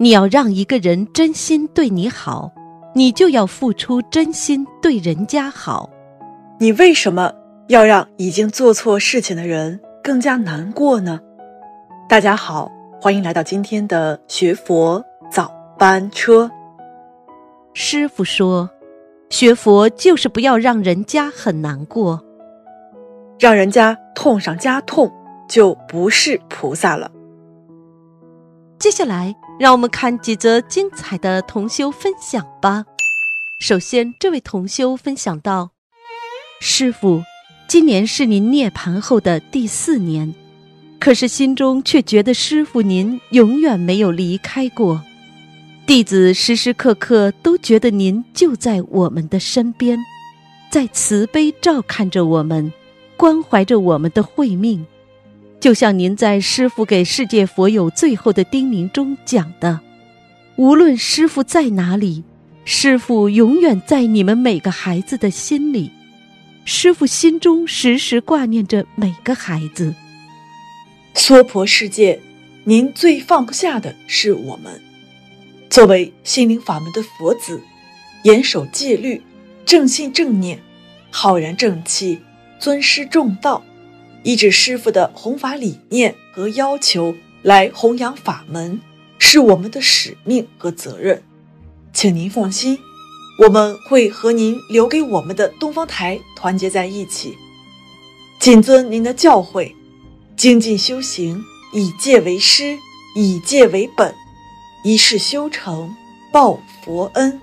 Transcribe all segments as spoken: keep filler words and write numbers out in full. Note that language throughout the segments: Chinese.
你要让一个人真心对你好，你就要付出真心对人家好。 你为什么要让已经做错事情的人更加难过呢？大家好，欢迎来到今天的学佛早班车。 师父说，学佛就是不要让人家很难过， 让人家痛上加痛，就不是菩萨了。 接下来让我们看几则精彩的同修分享吧。首先，这位同修分享到，师父，今年是您涅槃后的第四年，可是心中却觉得师父您永远没有离开过，弟子时时刻刻都觉得您就在我们的身边，在慈悲照看着我们，关怀着我们的慧命。就像您在师父给世界佛友最后的叮咛中讲的，无论师父在哪里，师父永远在你们每个孩子的心里，师父心中时时挂念着每个孩子。 娑婆世界，您最放不下的是我们。作为心灵法门的佛子，严守戒律，正信正念，浩然正气，尊师重道，依止师父的弘法理念和要求来弘扬法门，是我们的使命和责任。请您放心，我们会和您留给我们的东方台团结在一起，谨遵您的教诲，精进修行，以戒为师，以戒为本，一世修成，报佛恩。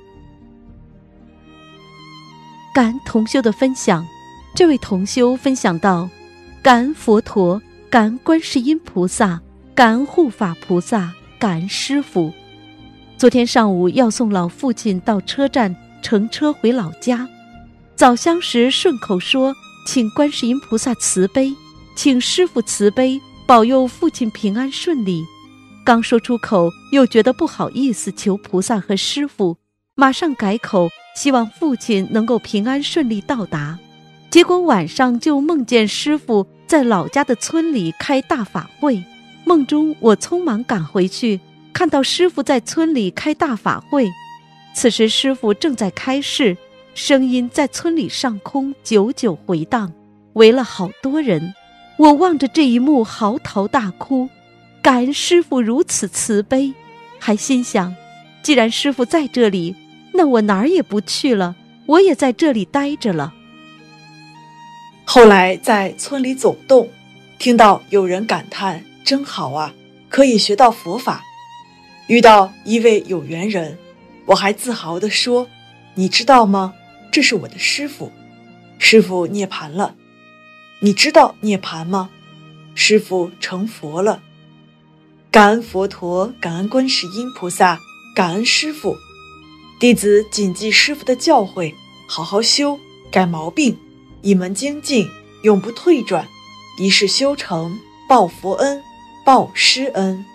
感恩同修的分享。这位同修分享到，感恩佛陀，感恩观世音菩萨，感恩护法菩萨，感恩师父。昨天上午要送老父亲到车站乘车回老家，早香时顺口说，请观世音菩萨慈悲，请师父慈悲，保佑父亲平安顺利。刚说出口，又觉得不好意思求菩萨和师父，马上改口，希望父亲能够平安顺利到达。结果晚上就梦见师父在老家的村里开大法会，梦中我匆忙赶回去，看到师父在村里开大法会。此时师父正在开示，声音在村里上空久久回荡，围了好多人。我望着这一幕嚎啕大哭，感恩师父如此慈悲，还心想，既然师父在这里，那我哪儿也不去了，我也在这里待着了。 后来在村里走动，听到有人感叹，真好啊，可以学到佛法。遇到一位有缘人，我还自豪地说，你知道吗，这是我的师父，师父涅槃了。你知道涅槃吗？师父成佛了。感恩佛陀，感恩观世音菩萨，感恩师父。弟子谨记师父的教诲，好好修，改毛病，一门精进，永不退转，一世修成，报佛恩，报师恩。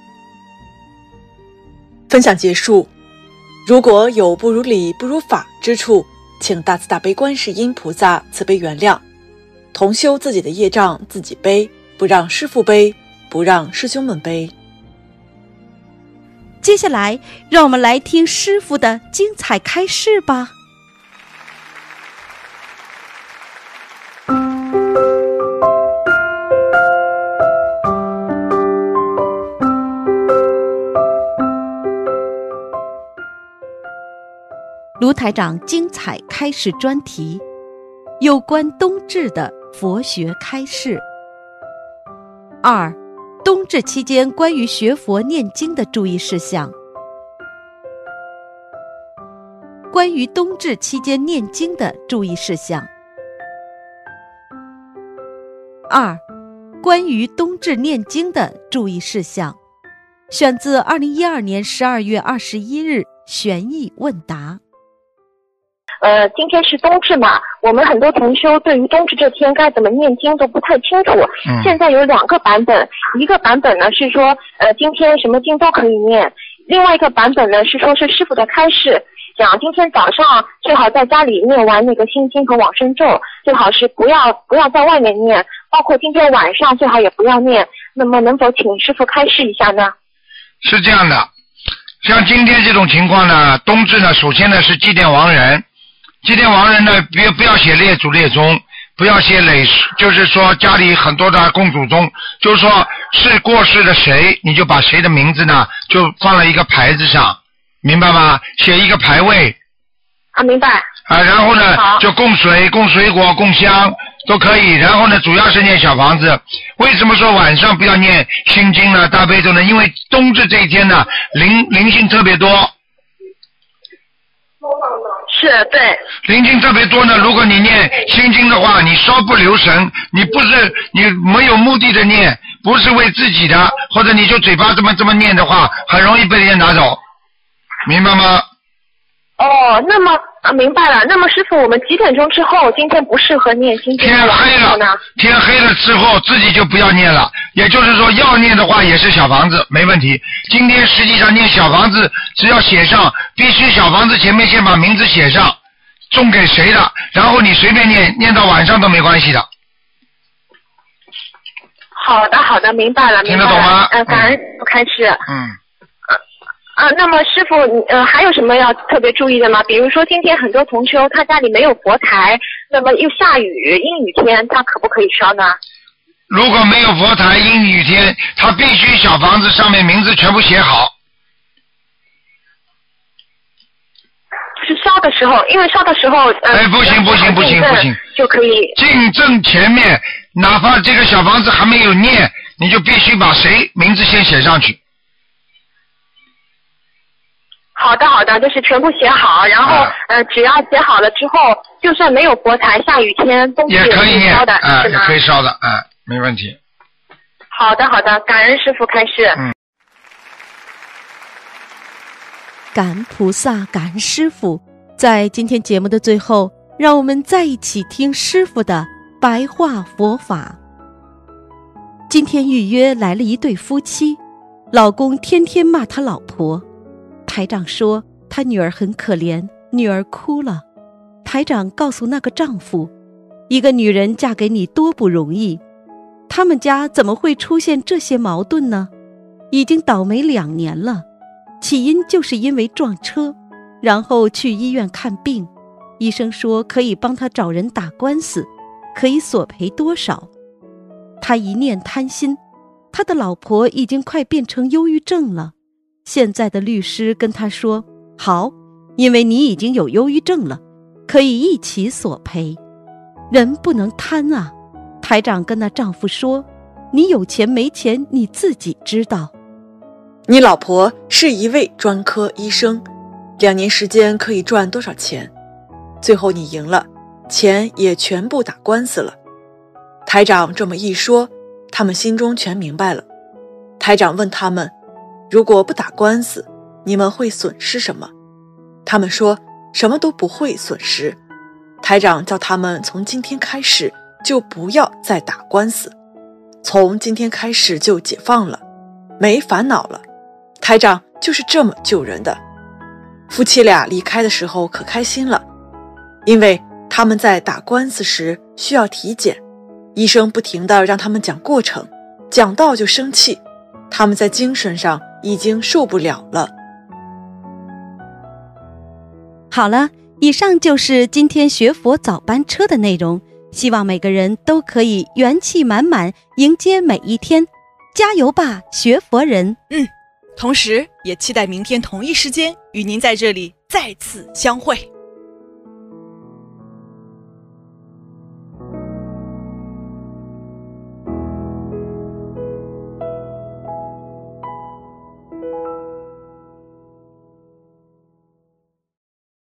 分享结束。如果有不如理不如法之处，请大慈大悲观世音菩萨慈悲原谅。同修自己的业障自己背，不让师父背，不让师兄们背。 接下来让我们来听师父的精彩开示吧。卢台长精彩开示专题，有关冬至的佛学开示。二，冬至期间关于学佛念经的注意事项。关于冬至期间念经的注意事项。二，关于冬至念经的注意事项，选自二零一二年十二月二十一日玄义问答。 呃，今天是冬至嘛，我们很多同修对于冬至这天该怎么念经都不太清楚。嗯、现在有两个版本，一个版本呢是说，呃，今天什么经都可以念；另外一个版本呢是说是师父的开示，讲今天早上最好在家里念完那个心经和往生咒，最好是不要不要在外面念，包括今天晚上最好也不要念。那么能否请师父开示一下呢？ 是这样的， 像今天这种情况呢，冬至呢，首先呢是祭奠亡人，祭奠亡人呢，别不要写列祖列宗，不要写累，就是说家里很多的供祖宗，就是说是过世的谁，你就把谁的名字呢，就放了一个牌子上，明白吗？写一个牌位。 啊，明白。 啊，然后呢，就供水、供水果、供香都可以。然后呢，主要是念小房子。为什么说晚上不要念心经呢、大悲咒呢？因为冬至这一天呢，灵灵性特别多。 是，对。 灵性特别多呢，如果你念心经的话，你稍不留神，你不是你没有目的的念，不是为自己的，或者你就嘴巴这么这么念的话，很容易被人家拿走，明白吗？ 哦，那么啊，明白了。那么师傅，我们几点钟之后今天不适合念心经？ 天黑了呢？天黑了之后自己就不要念了。也就是说，要念的话也是小房子，没问题。今天实际上念小房子，只要写上，必须小房子前面先把名字写上，送给谁的，然后你随便念，念到晚上都没关系的。 好的，好的，明白了，明白了。听得懂吗？呃，感恩开始。 嗯。 啊，那么师傅，呃，还有什么要特别注意的吗？比如说今天很多同修他家里没有佛台，那么又下雨，阴雨天，他可不可以烧呢？ 如果没有佛台，阴雨天，他必须小房子上面名字全部写好。 是烧的时候，因为烧的时候，呃， 哎，不行不行不行不行， 就可以进正前面，哪怕这个小房子还没有念，你就必须把谁名字先写上去。 好的好的，就是全部写好，然后、啊、呃，只要写好了之后，就算没有佛台，下雨天冬至也可以念， 烧的， 啊、 是吗？ 也可以烧的，啊，没问题。 好的好的，感恩师父开示。 嗯。 感恩菩萨，感恩师父。在今天节目的最后，让我们再一起听师父的白话佛法。今天预约来了一对夫妻，老公天天骂他老婆。台长说他女儿很可怜，女儿哭了。台长告诉那个丈夫，一个女人嫁给你多不容易，他们家怎么会出现这些矛盾呢？已经倒霉两年了，起因就是因为撞车，然后去医院看病，医生说可以帮他找人打官司，可以索赔多少。他一念贪心，他的老婆已经快变成忧郁症了。现在的律师跟他说，好，因为你已经有忧郁症了，可以一起索赔。人不能贪啊。台长跟那丈夫说，你有钱没钱你自己知道。 你老婆是一位专科医生，两年时间可以赚多少钱？最后你赢了，钱也全部打官司了。台长这么一说，他们心中全明白了。台长问他们，如果不打官司，你们会损失什么？他们说什么都不会损失。台长叫他们从今天开始就不要再打官司，从今天开始就解放了，没烦恼了。台长就是这么救人的。夫妻俩离开的时候可开心了，因为他们在打官司时需要体检，医生不停地让他们讲过程，讲到就生气，他们在精神上已经受不了了。 好了，以上就是今天学佛早班车的内容，希望每个人都可以元气满满迎接每一天，加油吧，学佛人。 嗯，同时也期待明天同一时间与您在这里再次相会。